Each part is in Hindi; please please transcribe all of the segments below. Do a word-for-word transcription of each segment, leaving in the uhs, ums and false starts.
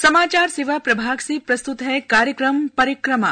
समाचार सेवा प्रभाग से प्रस्तुत है कार्यक्रम परिक्रमा।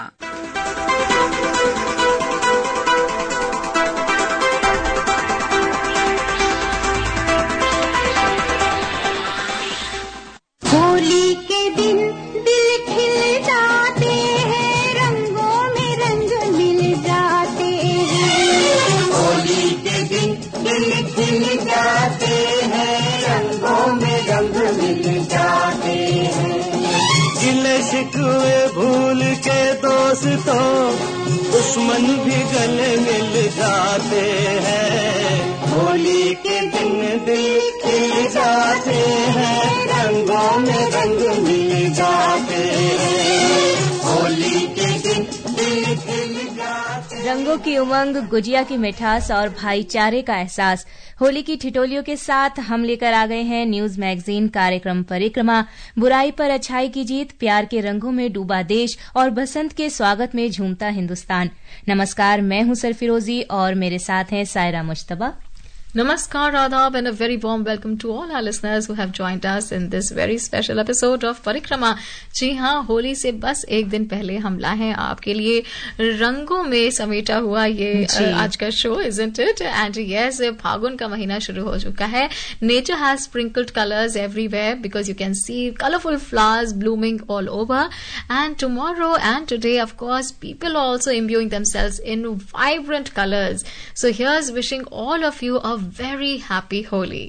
होली के दिन दिल खिल जाते हैं, रंगों में रंग मिल जाते हैं। होली के दिन दिल खिल जाते हैं, रंगों में रंग मिल जाते हैं। गिले शिकवे भूल के दोस्तों, दुश्मन भी गले मिल जाते हैं। होली के दिन दिल खिल जाते हैं, रंगों में रंग मिल जाते हैं। होली के दिन दिल खिल जाते हैं। रंगों की उमंग, गुजिया की मिठास और भाईचारे का एहसास। होली की ठिठोलियों के साथ हम लेकर आ गए हैं न्यूज मैगजीन कार्यक्रम परिक्रमा। बुराई पर अच्छाई की जीत, प्यार के रंगों में डूबा देश और बसंत के स्वागत में झूमता हिंदुस्तान। नमस्कार, मैं हूं सरफिरोजी और मेरे साथ हैं Saira Mushtaba. Namaskar, Adab, and a very warm welcome to all our listeners who have joined us in this very special episode of Parikrama. जी हाँ, होली से बस एक दिन पहले हम लाए हैं आपके लिए रंगों में समेटा हुआ ये आज का show, isn't it? And yes, फागुन का महीना शुरू हो चुका है. Nature has sprinkled colors everywhere because you can see colorful flowers blooming all over. And tomorrow and today, of course, people are also imbuing themselves in vibrant colors. So here's wishing all of you a very happy Holi.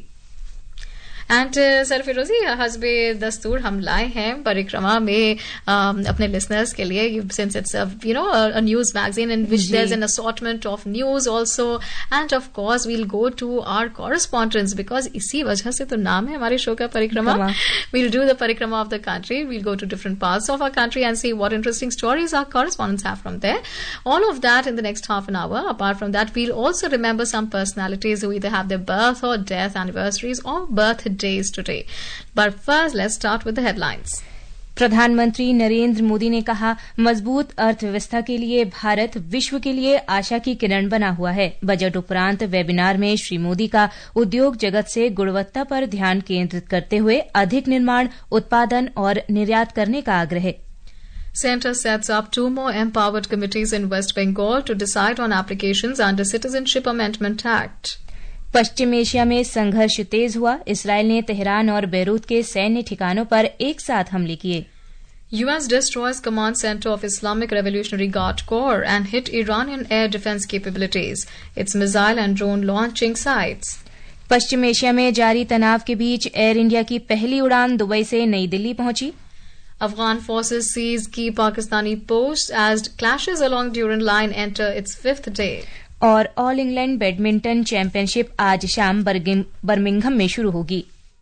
And sir Firozi, हस्बे दस्तूर हम लाए हैं परिक्रमा में um, अपने लिसनर्स के लिए, since it's you know a news magazine in which there is an assortment of news also, and of course we'll go to our correspondents because इसी वजह से तो नाम है हमारे शो का Parikrama. We'll do the Parikrama of the country, we'll go to different parts of our country and see what interesting stories our correspondents have from there. All of that in the next half an hour. Apart from that, we'll also remember some personalities who either have their birth or death anniversaries or birth days today. But first, let's start with the headlines. प्रधानमंत्री नरेंद्र मोदी ने कहा, मजबूत अर्थव्यवस्था के लिए भारत विश्व के लिए आशा की किरण बना हुआ है. बजट उपरांत वेबिनार में श्री मोदी का उद्योग जगत से गुणवत्ता पर ध्यान केंद्रित करते हुए अधिक निर्माण, उत्पादन और निर्यात करने का आग्रह. Centre sets up two more empowered committees in West Bengal to decide on applications under Citizenship Amendment Act. पश्चिम एशिया में संघर्ष तेज हुआ. इसराइल ने तेहरान और बेरूत के सैन्य ठिकानों पर एक साथ हमले किए. U S destroys command center of Islamic Revolutionary Guard Corps and hit Iranian air defense capabilities. Its missile and drone launching sites. पश्चिम एशिया में जारी तनाव के बीच एयर इंडिया की पहली उड़ान दुबई से नई दिल्ली पहुंची. Afghan forces seize key Pakistani posts as clashes along Durand Line enter its fifth day. और ऑल इंग्लैंड बैडमिंटन चैंपियनशिप आज शाम बर्मिंघम में शुरू होगी.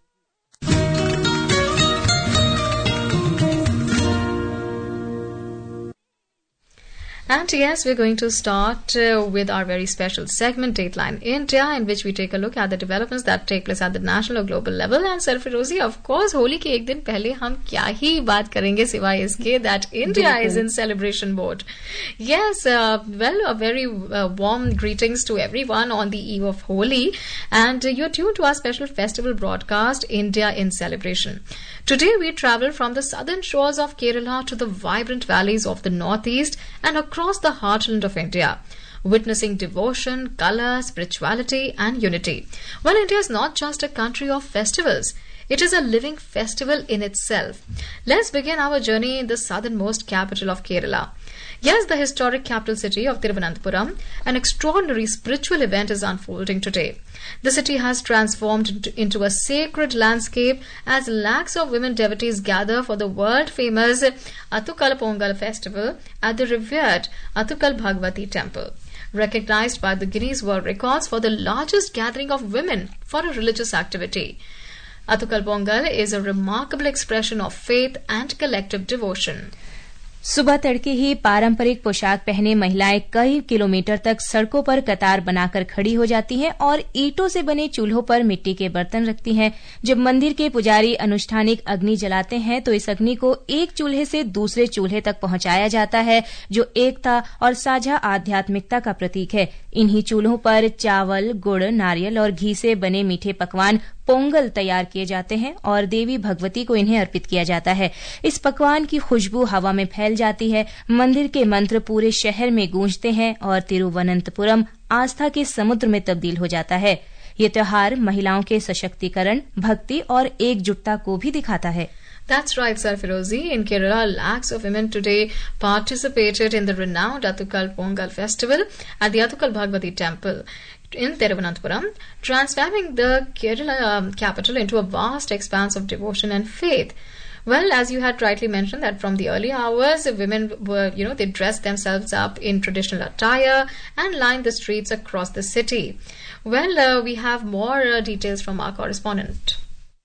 And yes, we're going to start uh, with our very special segment, Dateline India, in which we take a look at the developments that take place at the national or global level. And Sir Firozi, of course, Holi के एक दिन पहले हम क्या ही बात करेंगे सिवाय इसके that India is in celebration mode. Yes, uh, well, a very uh, warm greetings to everyone on the eve of Holi. And uh, you're tuned to our special festival broadcast, India in Celebration. Today, we travel from the southern shores of Kerala to the vibrant valleys of the northeast and across the heartland of India, witnessing devotion, color, spirituality, and unity. Well, India is not just a country of festivals. It is a living festival in itself. Let's begin our journey in the southernmost capital of Kerala. Yes, the historic capital city of Thiruvananthapuram, an extraordinary spiritual event is unfolding today. The city has transformed into a sacred landscape as lakhs of women devotees gather for the world-famous Athukal Pongal festival at the revered Athukal Bhagavati temple, recognized by the Guinness World Records for the largest gathering of women for a religious activity. Athukal Pongal is a remarkable expression of faith and collective devotion. सुबह तड़के ही पारंपरिक पोशाक पहने महिलाएं कई किलोमीटर तक सड़कों पर कतार बनाकर खड़ी हो जाती हैं और ईंटों से बने चूल्हों पर मिट्टी के बर्तन रखती हैं। जब मंदिर के पुजारी अनुष्ठानिक अग्नि जलाते हैं तो इस अग्नि को एक चूल्हे से दूसरे चूल्हे तक पहुंचाया जाता है, जो एकता और साझा आध्यात्मिकता का प्रतीक है। इन्हीं चूल्हों पर चावल, गुड़, नारियल और घी से बने मीठे पकवान पोंगल तैयार किए जाते हैं और देवी भगवती को इन्हें अर्पित किया जाता है। इस पकवान की खुशबू हवा में फैल जाती है, मंदिर के मंत्र पूरे शहर में गूंजते हैं और तिरुवनंतपुरम आस्था के समुद्र में तब्दील हो जाता है। ये त्योहार महिलाओं के सशक्तिकरण, भक्ति और एकजुटता को भी दिखाता है। That's right, Sir Firozi. In Kerala, lakhs of women today participated in the renowned Athukal Pongal festival at the Athukal Bhagavati temple in Thiruvananthapuram, transforming the Kerala um, capital into a vast expanse of devotion and faith. Well, as you had rightly mentioned that from the early hours, women were, you know, they dressed themselves up in traditional attire and lined the streets across the city. Well, uh, we have more uh, details from our correspondent.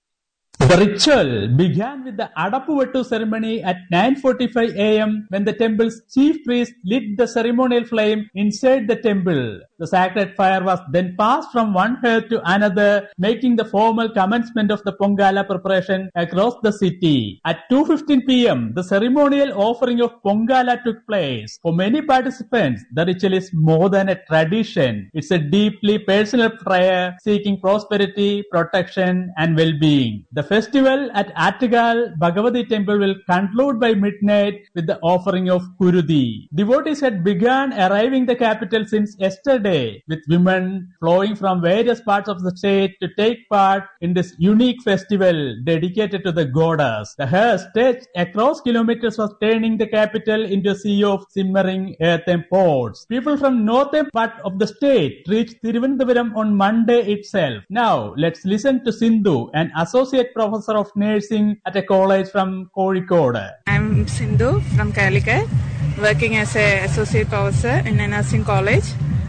The ritual began with the Adapuvattu ceremony at nine forty-five a m when the temple's chief priest lit the ceremonial flame inside the temple. The sacred fire was then passed from one hearth to another, making the formal commencement of the Pongala preparation across the city. At two fifteen p m, the ceremonial offering of Pongala took place. For many participants, the ritual is more than a tradition. It's a deeply personal prayer seeking prosperity, protection, and well-being. The festival at Attikal Bhagavati temple will conclude by midnight with the offering of Kurudi. Devotees had begun arriving the capital since yesterday, with women flowing from various parts of the state to take part in this unique festival dedicated to the goddess. The hearse stretched across kilometers was turning the capital into a sea of simmering earthen pots. People from northern part of the state reached Thiruvananthapuram on Monday itself. Now, let's listen to Sindhu, an associate professor of nursing at a college from Kozhikode. I'm Sindhu from Calicut, working as an associate professor in a nursing college.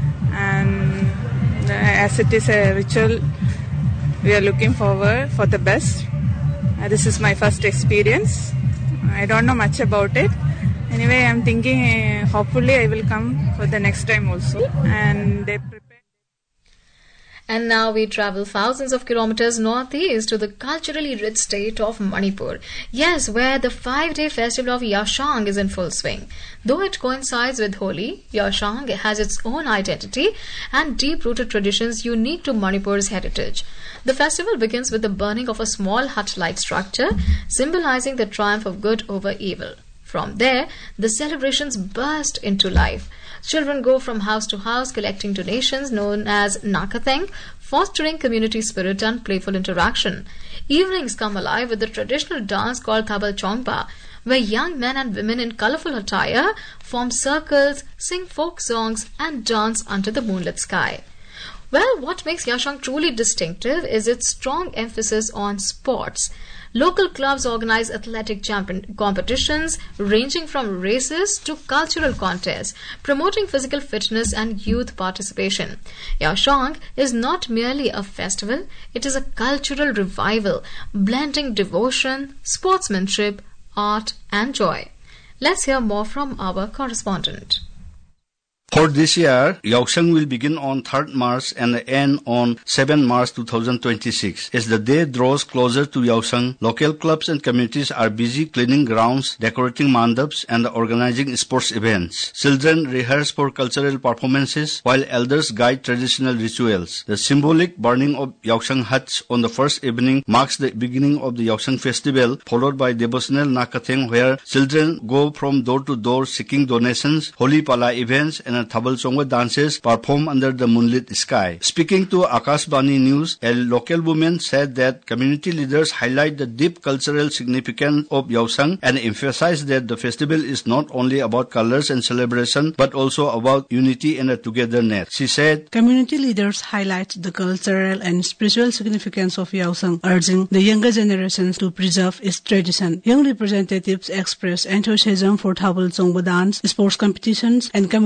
And as it is a ritual, we are looking forward for the best. Uh, this is my first experience. I don't know much about it. Anyway, I'm thinking uh, hopefully I will come for the next time also. And they prepare. And now we travel thousands of kilometers northeast to the culturally rich state of Manipur. Yes, where the five-day festival of Yashang is in full swing. Though it coincides with Holi, Yashang has its own identity and deep-rooted traditions unique to Manipur's heritage. The festival begins with the burning of a small hut-like structure, symbolizing the triumph of good over evil. From there, the celebrations burst into life. Children go from house to house collecting donations known as Nakatheng, fostering community spirit and playful interaction. Evenings come alive with the traditional dance called Thabal Chongpa, where young men and women in colorful attire form circles, sing folk songs and dance under the moonlit sky. Well, what makes Yashang truly distinctive is its strong emphasis on sports. Local clubs organize athletic champion competitions ranging from races to cultural contests, promoting physical fitness and youth participation. Yashang is not merely a festival, it is a cultural revival, blending devotion, sportsmanship, art and joy. Let's hear more from our correspondent. For this year, Yashang will begin on third March and end on seventh March two thousand twenty-six. As the day draws closer to Yashang, local clubs and communities are busy cleaning grounds, decorating mandaps, and organizing sports events. Children rehearse for cultural performances, while elders guide traditional rituals. The symbolic burning of Yashang huts on the first evening marks the beginning of the Yashang festival, followed by devotional Nakatheng, where children go from door to door seeking donations, holy pala events, and Thabal Chongpa dances perform under the moonlit sky. Speaking to Akashvani News, a local woman said that community leaders highlight the deep cultural significance of Yashang and emphasize that the festival is not only about colors and celebration but also about unity and togetherness. She said, community leaders highlight the cultural and spiritual significance of Yashang, urging the younger generations to preserve its tradition. Young representatives expressed enthusiasm for Thabal Chongpa dance, sports competitions, and community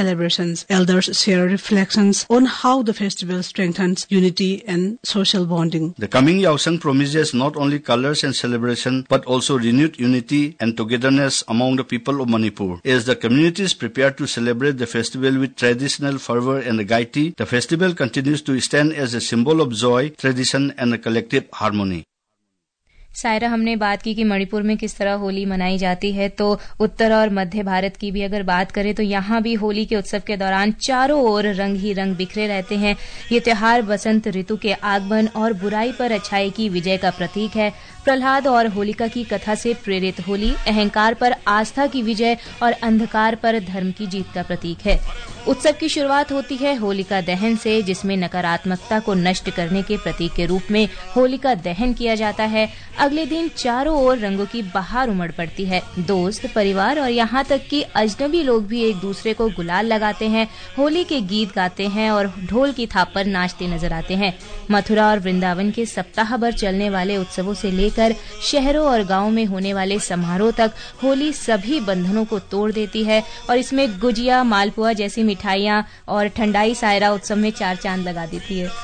celebrations, elders share reflections on how the festival strengthens unity and social bonding. The coming Yaosang promises not only colors and celebration, but also renewed unity and togetherness among the people of Manipur. As the community is prepared to celebrate the festival with traditional fervor and gaiety, the festival continues to stand as a symbol of joy, tradition and a collective harmony. Saira, हमने बात की कि मणिपुर में किस तरह होली मनाई जाती है, तो उत्तर और मध्य भारत की भी अगर बात करें तो यहाँ भी होली के उत्सव के दौरान चारों ओर रंग ही रंग बिखरे रहते हैं। ये त्योहार बसंत ऋतु के आगमन और बुराई पर अच्छाई की विजय का प्रतीक है। प्रहलाद और होलिका की कथा से प्रेरित होली अहंकार पर आस्था की विजय और अंधकार पर धर्म की जीत का प्रतीक है। उत्सव की शुरुआत होती है होलिका दहन से, जिसमें नकारात्मकता को नष्ट करने के प्रतीक के रूप में होलिका दहन किया जाता है। अगले दिन चारों ओर रंगों की बहार उमड़ पड़ती है। दोस्त, परिवार और यहाँ तक कि अजनबी लोग भी एक दूसरे को गुलाल लगाते हैं, होली के गीत गाते हैं और ढोल की थाप पर नाचते नजर आते हैं। मथुरा और वृंदावन के सप्ताह भर चलने वाले उत्सवों से लेकर शहरों और गांवों में होने वाले समारोह तक होली सभी बंधनों को तोड़ देती है और इसमें गुजिया, मालपुआ जैसी मिठाइयां और ठंडाई सायरा उत्सव में चार चांद लगा देती है।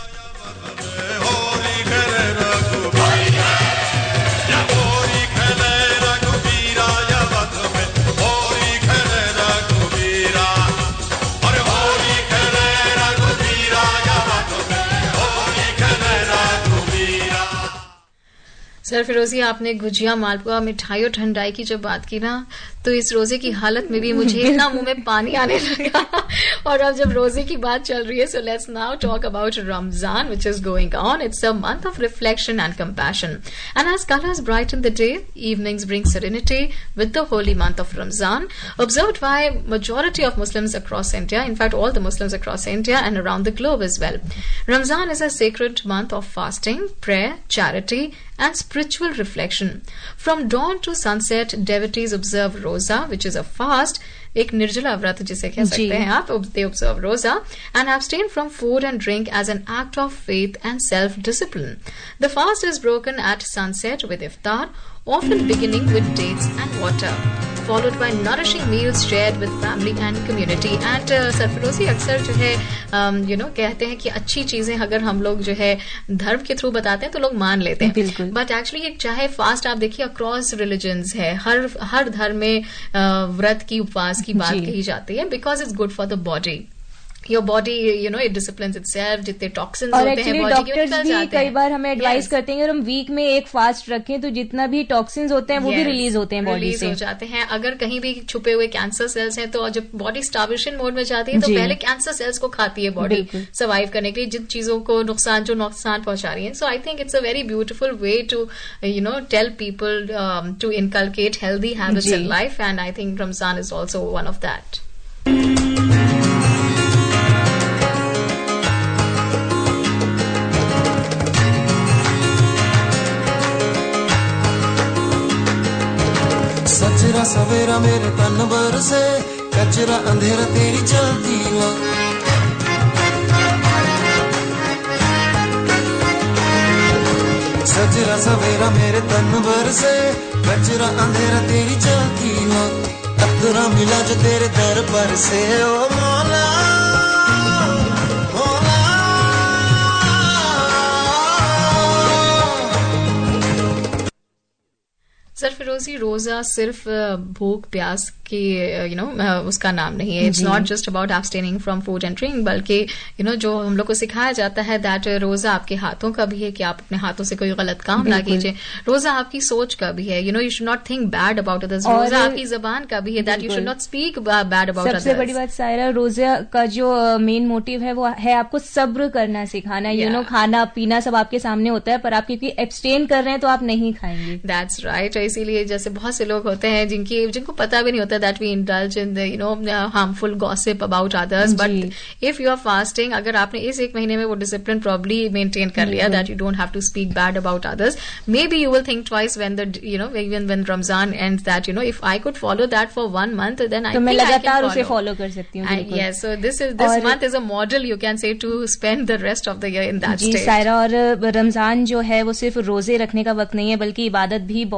सर फिरोजी, आपने गुजिया, मालपुआ, मिठाई और ठंडाई की जब बात की ना, तो इस रोजे की हालत में भी मुझे इतना मुंह में पानी आने लगा। और अब जब रोजे की बात चल रही है, so let's now talk about Ramzan which is going on. It's a month of reflection and compassion, and as colours brighten the day, evenings bring serenity with the holy month of Ramzan, observed by majority of Muslims across India, in fact all the Muslims across India and around the globe as well. Ramzan is a sacred month of fasting, prayer, charity and spiritual reflection. From dawn to sunset, devotees observe roza, which is a fast, एक निर्जला व्रत जिसे कह सकते हैं आप. They observe roza and abstain from food and drink as an act of faith and self-discipline. The fast is broken at sunset with iftar, often beginning with dates and water, followed by nourishing meals shared with family and community. And uh, सरफरोजी अक्सर जो है um, you know कहते हैं कि अच्छी चीजें अगर हम लोग जो है धर्म के थ्रू बताते हैं तो लोग मान लेते हैं, बट एक्चुअली ये चाहे फास्ट आप देखिए अक्रॉस रिलीजन्स है, हर हर धर्म में uh, व्रत की उपवास की बात कही जाती है, because it's good for the body. Your body you know it disciplines itself. जितने टॉक्सिन्स होते हैं बॉडी के निकल जाते हैं. कई बार हमें एडवाइस yes. करते हैं अगर हम वीक में एक फास्ट रखें तो जितना भी टॉक्सिन्स होते हैं वो yes. भी रिलीज होते हैं बॉडी से, हो जाते हैं. अगर कहीं भी छुपे हुए कैंसर सेल्स हैं तो जब बॉडी स्टार्वेशन मोड में जाती है तो पहले कैंसर सेल्स को खाती है बॉडी सर्वाइव करने के लिए, जिन चीजों को नुकसान जो नुकसान पहुंचा रही है. So I think it's a very beautiful way to you know tell people to inculcate healthy habits in life, and I think Ramzan is also one of that. सजरा सवेरा मेरे तन बरसे, कचरा अंधेरा तेरी चलती हो. सजरा सवेरा मेरे तन बरसे, कचरा अंधेरा तेरी चलती हो. अतरा मिला जो तेरे दर पर से, ओ मौला सर फिरोजी, रोजा सिर्फ भूख प्यास की यू नो उसका नाम नहीं है. It's not just about abstaining from food and drink, बल्कि यू नो जो हम लोग को सिखाया जाता है दैट रोजा आपके हाथों का भी है कि आप अपने हाथों से कोई गलत काम ना कीजिए. रोजा आपकी सोच का भी है, you know you should not think bad about others. रोजा आपकी जबान का भी है that you should not speak bad about others. सबसे बड़ी बात सायरा, रोजा का जो मेन मोटिव है वो है आपको सब्र करना सिखाना. यू नो खाना पीना सब आपके सामने होता है, पर आप क्योंकि एब्सटेन कर रहे हैं तो आप नहीं खाएंगे. That's right. इसीलिए जैसे बहुत से लोग होते हैं जिनकी जिनको पता भी नहीं होता that we indulge in the you know harmful gossip about others, but if you are fasting, अगर आपने इस एक महीने में वो डिसिप्लिन प्रॉब्ली मेंटेन कर लिया that you don't have to speak bad about others, maybe you will think twice when the you know even when Ramzan ends that you know if I could follow that for one month then I मैं लगातार उसे फॉलो कर सकती हूँ. Yes, so this is this month is a model you can say to spend the rest of the year in that state. Saira, और रमजान जो है वो सिर्फ रोजे रखने का वक्त नहीं है, बल्कि इबादत भी बहुत बड़े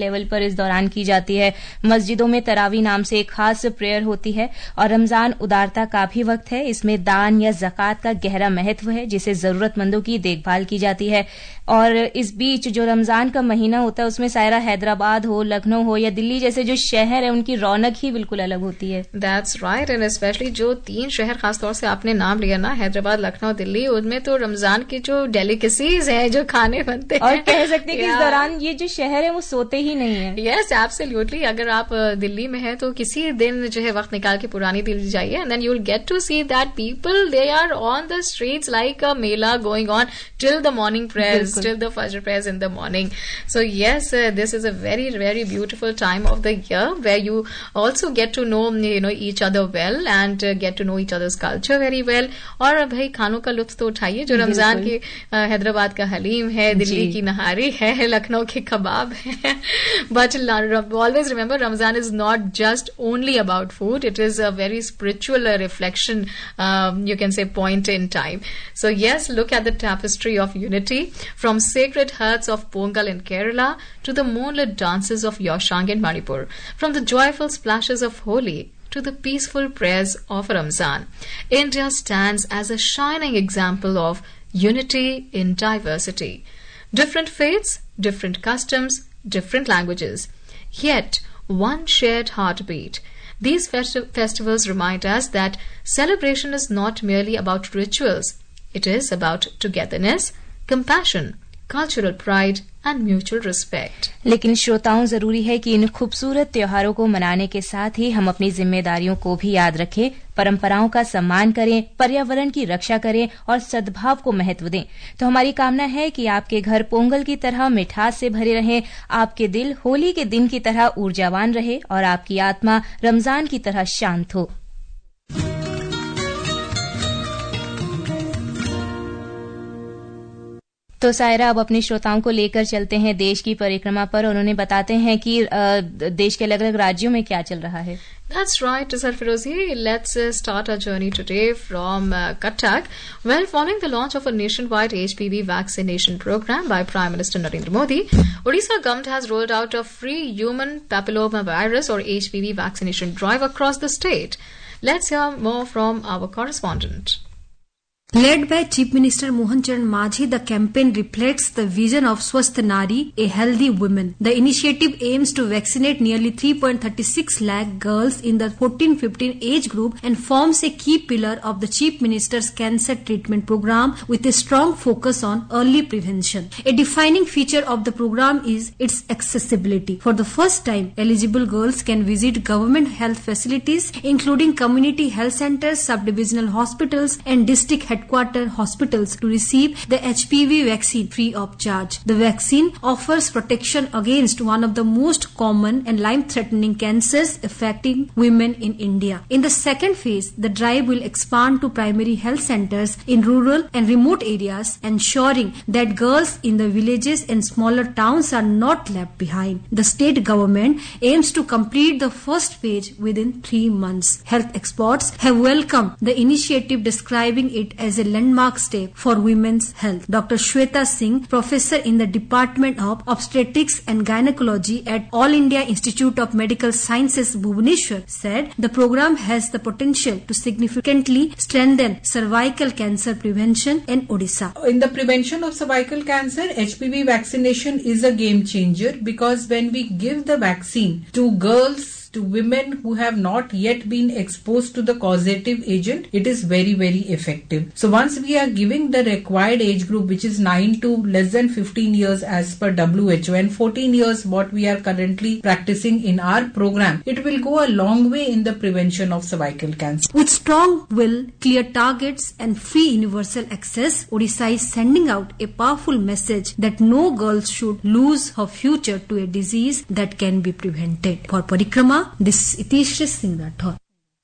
लेवल पर इस दौरान की जाती है। मस्जिदों में तरावी नाम से एक खास प्रेयर होती है और रमजान उदारता का भी वक्त है। इसमें दान या ज़कात का गहरा महत्व है जिसे जरूरतमंदों की देखभाल की जाती है। और इस बीच जो रमजान का महीना होता है उसमें सायरा हैदराबाद हो, लखनऊ हो या दिल्ली जैसे जो शहर है उनकी रौनक ही बिल्कुल अलग होती है। दैट्स राइट, एंड स्पेशली जो तीन शहर खासतौर से आपने नाम लिया ना, हैदराबाद, लखनऊ, दिल्ली, उनमें तो रमजान की जो डेलिकेसीज है, जो खाने बनते हैं, और कह सकते हैं कि इस दौरान ये जो शहर है वो सोते ही नहीं है। Yes, absolutely. अगर आप दिल्ली में है तो किसी दिन जो है वक्त निकाल के पुरानी दिल्ली जाइए, and then you will get to see that people they are on the streets like a mela going on till the morning prayers, till the Fajr prayers in the morning. So yes, uh, this is a very, very beautiful time of the year where you also get to know, you know, each other well and uh, get to know each other's culture very well. और भाई खानों का लुत्फ तो उठाइए, जो रमजान के हैदराबाद का हलीम है, दिल्ली की नहारी है, लखनऊ के कबाब है. But always remember, Ramzan is not just only about food. It is a very spiritual uh, reflection, um, you can say, point in time. So yes, look at the tapestry of unity. From sacred huts of Pongal in Kerala to the moonlit dances of Yoshang in Manipur, from the joyful splashes of Holi to the peaceful prayers of Ramzan, India stands as a shining example of unity in diversity. Different faiths, different customs, different languages, yet one shared heartbeat. These festi- festivals remind us that celebration is not merely about rituals. It is about togetherness, compassion, cultural pride and mutual respect. लेकिन श्रोताओं, जरूरी है कि इन खूबसूरत त्योहारों को मनाने के साथ ही हम अपनी जिम्मेदारियों को भी याद रखें, परंपराओं का सम्मान करें, पर्यावरण की रक्षा करें और सद्भाव को महत्व दें। तो हमारी कामना है कि आपके घर पोंगल की तरह मिठास से भरे रहें, आपके दिल होली के दिन की तरह ऊर्जावान रहे और आपकी आत्मा रमजान की तरह शांत हो। तो सायरा, अब अपने श्रोताओं को लेकर चलते हैं देश की परिक्रमा पर और उन्हें बताते हैं कि देश के अलग अलग राज्यों में क्या चल रहा है। That's right, Sarfirozi. Let's uh, start our journey today from uh, Cuttack. Well, following the launch of a nationwide H P V vaccination program by Prime Minister Narendra Modi, Odisha government has rolled out a free human papilloma virus or H P V vaccination drive across the state. Let's hear more from our correspondent. Led by Chief Minister Mohan Charan Majhi, the campaign reflects the vision of Swasth Nari, a healthy woman. The initiative aims to vaccinate nearly three point three six lakh girls in the fourteen fifteen age group and forms a key pillar of the Chief Minister's cancer treatment program with a strong focus on early prevention. A defining feature of the program is its accessibility. For the first time, eligible girls can visit government health facilities including community health centers, sub-divisional hospitals and district headquarters headquarter hospitals to receive the H P V vaccine free of charge. The vaccine offers protection against one of the most common and life-threatening cancers affecting women in India. In the second phase, the drive will expand to primary health centers in rural and remote areas, ensuring that girls in the villages and smaller towns are not left behind. The state government aims to complete the first phase within three months. Health experts have welcomed the initiative, describing it as a landmark step for women's health. Doctor Shweta Singh, professor in the Department of Obstetrics and Gynecology at All India Institute of Medical Sciences, Bhubaneswar, said the program has the potential to significantly strengthen cervical cancer prevention in Odisha. In the prevention of cervical cancer, H P V vaccination is a game changer because when we give the vaccine to girls, to women who have not yet been exposed to the causative agent, it is very, very effective. So once we are giving the required age group, which is nine to less than fifteen years as per W H O and fourteen years what we are currently practicing in our program, it will go a long way in the prevention of cervical cancer. With strong will, clear targets and free universal access, Odisha is sending out a powerful message that no girl should lose her future to a disease that can be prevented. For Parikrama, this Itishri Singh Rathore.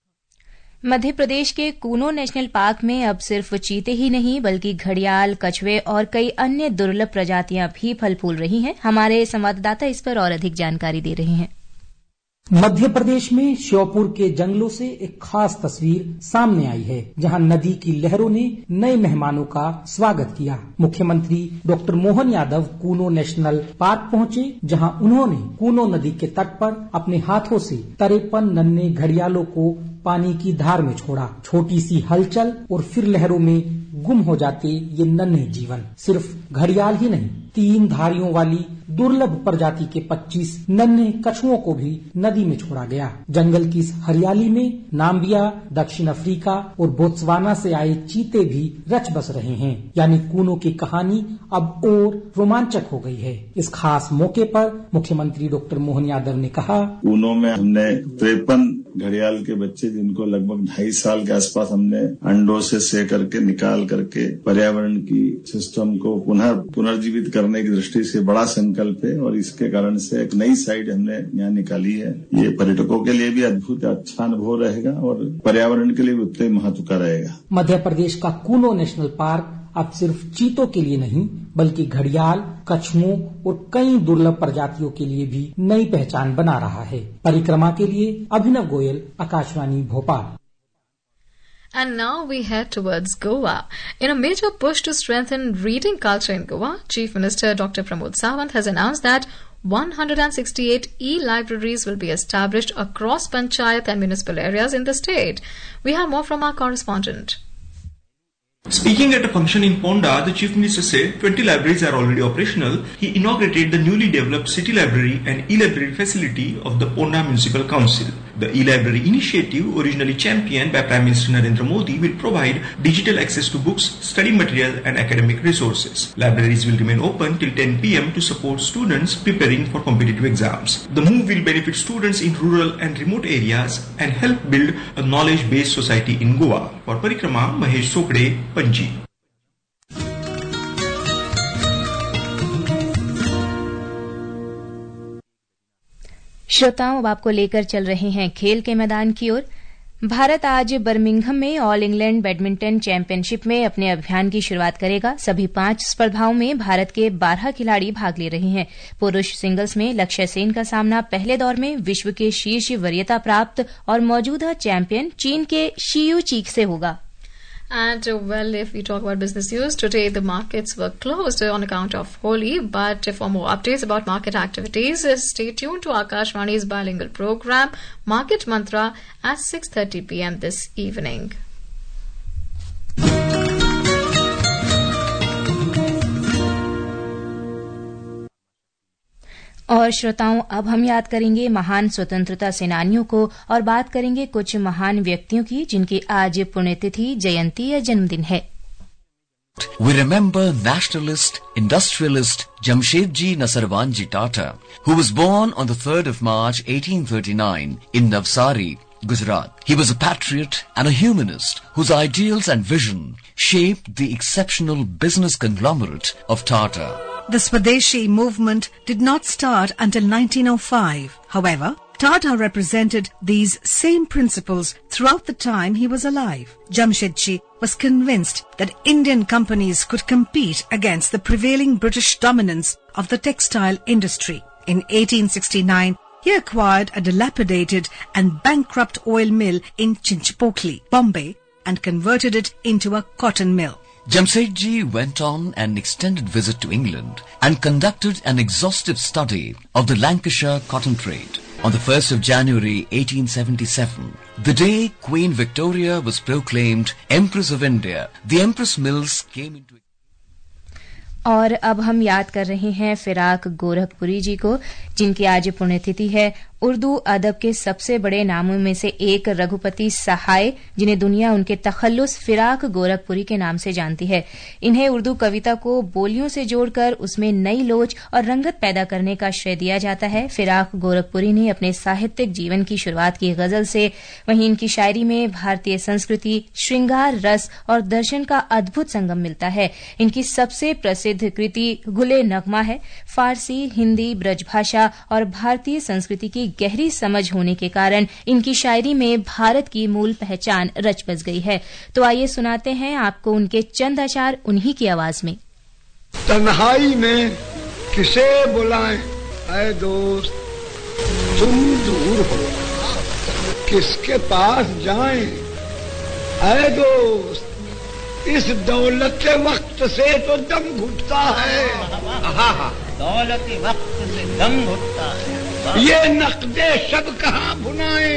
Madhya Pradesh के कूनो नेशनल पार्क में अब सिर्फ चीते ही नहीं बल्कि घड़ियाल, कछुए और कई अन्य दुर्लभ प्रजातियां भी फल फूल रही हैं। हमारे संवाददाता इस पर और अधिक जानकारी दे रहे हैं। मध्य प्रदेश में श्योपुर के जंगलों से एक खास तस्वीर सामने आई है, जहां नदी की लहरों ने नए मेहमानों का स्वागत किया। मुख्यमंत्री doctor Mohan Yadav Kuno national park पहुंचे, जहां उन्होंने कूनो नदी के तट पर अपने हाथों से तिरपन नन्हे घड़ियालों को पानी की धार में छोड़ा। छोटी सी हलचल और फिर लहरों में गुम हो जाते ये नन्हे जीवन। सिर्फ घड़ियाल ही नहीं, तीन धारियों वाली दुर्लभ प्रजाति के पच्चीस नन्हे कछुओं को भी नदी में छोड़ा गया। जंगल की इस हरियाली में नाम्बिया, दक्षिण अफ्रीका और बोत्सवाना से आए चीते भी रच बस रहे हैं। यानी कूनो की कहानी अब और रोमांचक हो गई है। इस खास मौके पर मुख्यमंत्री डॉक्टर मोहन यादव ने कहा, कूनो में हमने तिरपन घड़ियाल के बच्चे, जिनको लगभग ढाई साल के आसपास हमने अंडों से से करके निकाल करके पर्यावरण की सिस्टम को पुनः पुनर्जीवित करने की दृष्टि से बड़ा संकल्प है और इसके कारण से एक नई साइड हमने यहाँ निकाली है। ये पर्यटकों के लिए भी अद्भुत अच्छा अनुभव रहेगा और पर्यावरण के लिए भी उतने महत्व का रहेगा। मध्य प्रदेश का कूनो नेशनल पार्क अब सिर्फ चीतों के लिए नहीं, बल्कि घड़ियाल, कछुओं और कई दुर्लभ प्रजातियों के लिए भी नई पहचान बना रहा है। परिक्रमा के लिए Abhinav Goyal, Akashvani Bhopal. And now we head towards Goa. In a major push to strengthen reading culture in Goa, Chief Minister Doctor Pramod Sawant has announced that one hundred sixty-eight e-libraries will be established across panchayat and municipal areas in the state. We have more from our correspondent. Speaking at a function in Ponda, the Chief Minister said twenty libraries are already operational. He inaugurated the newly developed City Library and e-library facility of the Ponda Municipal Council. The e-library initiative, originally championed by Prime Minister Narendra Modi, will provide digital access to books, study material and academic resources. Libraries will remain open till ten p m to support students preparing for competitive exams. The move will benefit students in rural and remote areas and help build a knowledge-based society in Goa. For Parikrama, Mahesh Sokde, Panji. श्रोताओं, अब आपको लेकर चल रहे हैं खेल के मैदान की ओर। भारत आज बर्मिंघम में ऑल इंग्लैंड बैडमिंटन चैंपियनशिप में अपने अभियान की शुरुआत करेगा। सभी पांच स्पर्धाओं में भारत के बारह खिलाड़ी भाग ले रहे हैं। पुरुष सिंगल्स में लक्ष्य सेन का सामना पहले दौर में विश्व के शीर्ष वरीयता प्राप्त और मौजूदा चैंपियन चीन के शियू चीक से होगा। And uh, well, if we talk about business news, today the markets were closed on account of Holi. But for more updates about market activities, uh, stay tuned to Akashvani's bilingual program, Market Mantra, at six thirty p m this evening. और श्रोताओं, अब हम याद करेंगे महान स्वतंत्रता सेनानियों को और बात करेंगे कुछ महान व्यक्तियों की जिनकी आज पुण्यतिथि, जयंती या जन्मदिन है। We remember nationalist, industrialist Jamshedji Nasarwanji Tata, who was born on the third of March eighteen thirty-nine in Navsari, Gujarat. He was a patriot and a humanist whose ideals and vision shaped the exceptional business conglomerate of Tata. The Swadeshi movement did not start until nineteen oh five. However, Tata represented these same principles throughout the time he was alive. Jamshedji was convinced that Indian companies could compete against the prevailing British dominance of the textile industry. In eighteen sixty-nine, he acquired a dilapidated and bankrupt oil mill in Chinchpokli, Bombay, and converted it into a cotton mill. Jamshedji went on an extended visit to England and conducted an exhaustive study of the Lancashire cotton trade. On the first of January eighteen seventy-seven, the day Queen Victoria was proclaimed Empress of India, the Empress Mills came into और अब हम याद कर रहे हैं फिराक गोरखपुरी जी को, जिनकी आज पुण्यतिथि है। उर्दू अदब के सबसे बड़े नामों में से एक रघुपति सहाय, जिन्हें दुनिया उनके तखल्लुस फिराक गोरखपुरी के नाम से जानती है। इन्हें उर्दू कविता को बोलियों से जोड़कर उसमें नई लोच और रंगत पैदा करने का श्रेय दिया जाता है। फिराक गोरखपुरी ने अपने साहित्यिक जीवन की शुरुआत की गजल से, वहीं इनकी शायरी में भारतीय संस्कृति, श्रृंगार रस और दर्शन का अद्भुत संगम मिलता है। इनकी सबसे प्रसिद्ध कृति गुले नगमा है। फारसी, हिंदी, ब्रजभाषा और भारतीय संस्कृति की गहरी समझ होने के कारण इनकी शायरी में भारत की मूल पहचान रच बस गई है। तो आइए सुनाते हैं आपको उनके चंद अशार उन्हीं की आवाज में। तन्हाई में किसे बुलाएं ऐ दोस्त, तुम दूर हो, किसके पास जाएं? ऐ दोस्त, इस दौलत वक्त से तो दम घुटता है। दौलत वक्त से दम घुटता है। ये नकदे शब कहाँ भुनाए?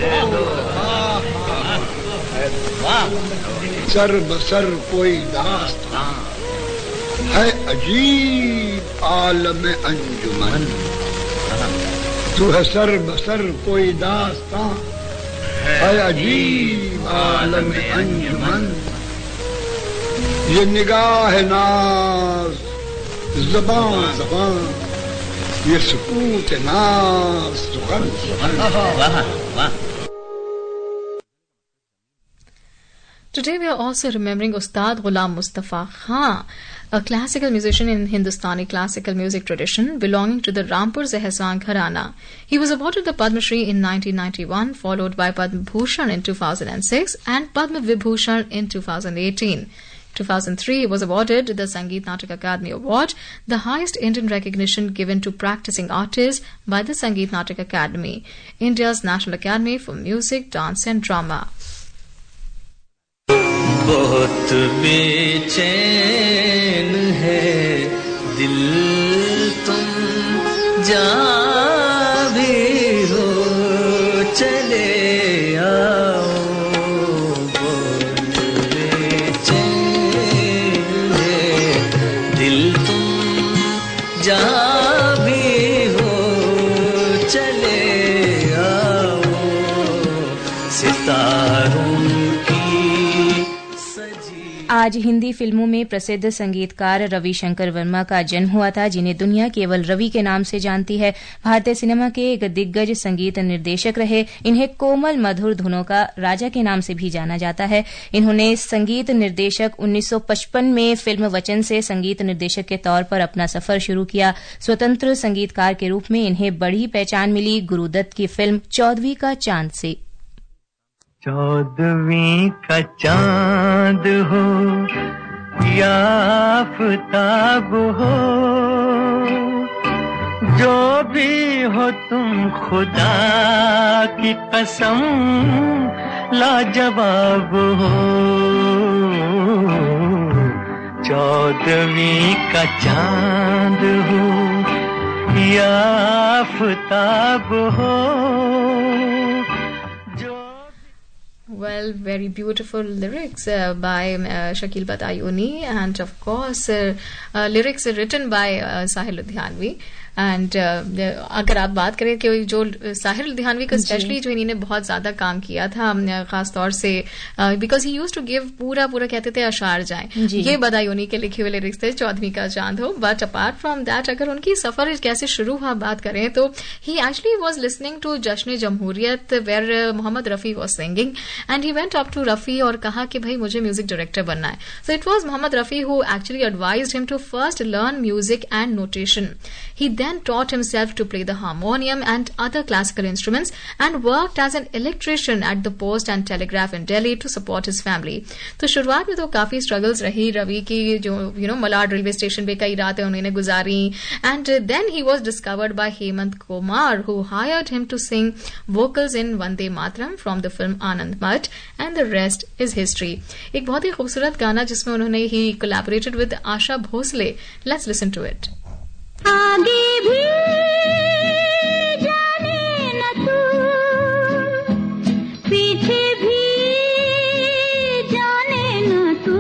सर बसर कोई दास्तां है, अजीब आलम अंजुमन। तू है सर बसर कोई दास्तां है, अजीब आलम अंजुमन। ये निगाह नाज ज़बान ज़बान, ये सुकूत नाज सुखन सुखन। Today we are also remembering Ustad Ghulam Mustafa Khan, a classical musician in Hindustani classical music tradition belonging to the Rampur Zehzan Gharana. He was awarded the Padma Shri in nineteen ninety-one, followed by Padma Bhushan in two thousand six and Padma Vibhushan in two thousand eighteen. two thousand three, he was awarded the Sangeet Natak Akademi Award, the highest Indian recognition given to practicing artists by the Sangeet Natak Academy, India's National Academy for Music, Dance and Drama. बहुत बेचैन है दिल, तुम जहाँ भी हो चले आओ। बहुत बेचैन है दिल, तुम जहाँ भी हो चले आओ। सितारों आज हिंदी फिल्मों में प्रसिद्ध संगीतकार रविशंकर वर्मा का जन्म हुआ था, जिन्हें दुनिया केवल रवि के नाम से जानती है। भारतीय सिनेमा के एक दिग्गज संगीत निर्देशक रहे। इन्हें कोमल मधुर धुनों का राजा के नाम से भी जाना जाता है। इन्होंने संगीत निर्देशक उन्नीस सौ पचपन में फिल्म वचन से संगीत निर्देशक के तौर पर अपना सफर शुरू किया। स्वतंत्र संगीतकार के रूप में इन्हें बड़ी पहचान मिली गुरुदत्त की फिल्म चौदहवीं का चांद से। चौदहवीं का चांद हो या आफताब हो, जो भी हो तुम खुदा की कसम लाजवाब हो। चौदहवीं का चांद हो या आफताब हो। Well, very beautiful lyrics uh, by uh, Shakil Batayuni, and of course uh, uh, lyrics written by uh, Sahil Ludhianvi. And uh, अगर आप बात करें कि जो साहिर लुधियानवी का स्पेशली जो इन्होंने बहुत ज्यादा काम किया था, खास तौर से because he used to give पूरा पूरा कहते थे अशार जाएं, ये बदायूनी के लिखे हुए लिरिक्स थे चौदहवीं का चांद हो। बट अपार्ट फ्रॉम दैट अगर उनकी सफर कैसे शुरू हुआ बात करें तो he actually was listening to Jashn Jamhuriyat where Mohammad Rafi was singing and he went up to Rafi और कहा कि भाई मुझे म्यूजिक डायरेक्टर बनना है। So it was Mohammad Rafi who actually advised him to first learn music and notation. He then taught himself to play the harmonium and other classical instruments and worked as an electrician at the Post and Telegraph in Delhi to support his family. तो शुरुआत में तो काफी struggles रही रवि की, जो you know Malad railway station पे कई रातें उन्होंने गुजारी, and then he was discovered by Hemant Kumar who hired him to sing vocals in Vande Mataram from the film Anand Mat, and the rest is history. एक बहुत ही खूबसूरत गाना जिसमें उन्होंने ही collaborated with Asha Bhosle. Let's listen to it. आगे भी जाने न तू, पीछे भी जाने न तू,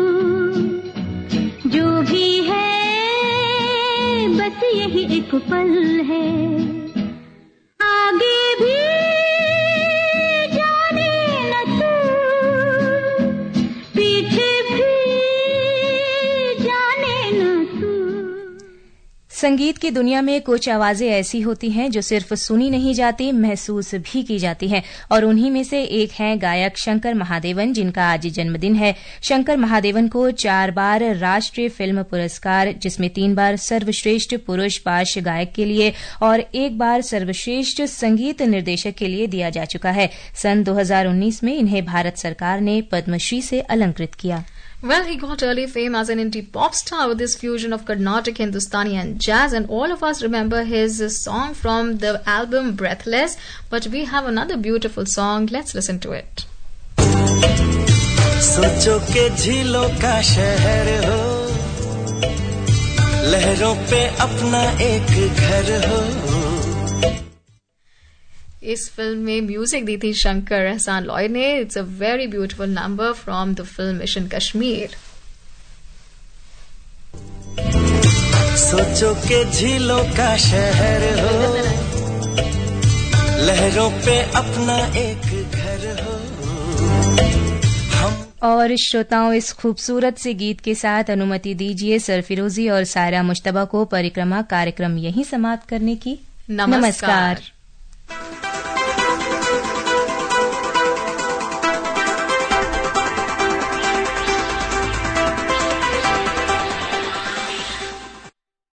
जो भी है बस यही एक पल है। आगे भी जाने न तू, पीछे भी जाने न तू। संगीत की दुनिया में कुछ आवाजें ऐसी होती हैं जो सिर्फ सुनी नहीं जाती, महसूस भी की जाती हैं, और उन्हीं में से एक हैं गायक शंकर महादेवन, जिनका आज जन्मदिन है। शंकर महादेवन को चार बार राष्ट्रीय फिल्म पुरस्कार, जिसमें तीन बार सर्वश्रेष्ठ पुरुष पार्श्व गायक के लिए और एक बार सर्वश्रेष्ठ संगीत निर्देशक के लिए दिया जा चुका है। सन दो हज़ार उन्नीस में इन्हें भारत सरकार ने पद्मश्री से अलंकृत किया। Well, he got early fame as an indie pop star with this fusion of Carnatic, Hindustani and jazz, and all of us remember his song from the album Breathless. But we have another beautiful song. Let's listen to it. सोचो के झीलों का शहर हो, लहरों पे अपना एक घर हो. इस फिल्म में म्यूजिक दी थी शंकर एहसान लॉय ने. It's a very beautiful number from the film Mission Kashmir. सोचो के झीलों का शहर हो, लहरों पे अपना एक घर हो. और श्रोताओं, इस खूबसूरत से गीत के साथ अनुमति दीजिए सरफिरोजी और सायरा मुश्तबा को परिक्रमा कार्यक्रम यहीं समाप्त करने की. नमस्कार, नमस्कार।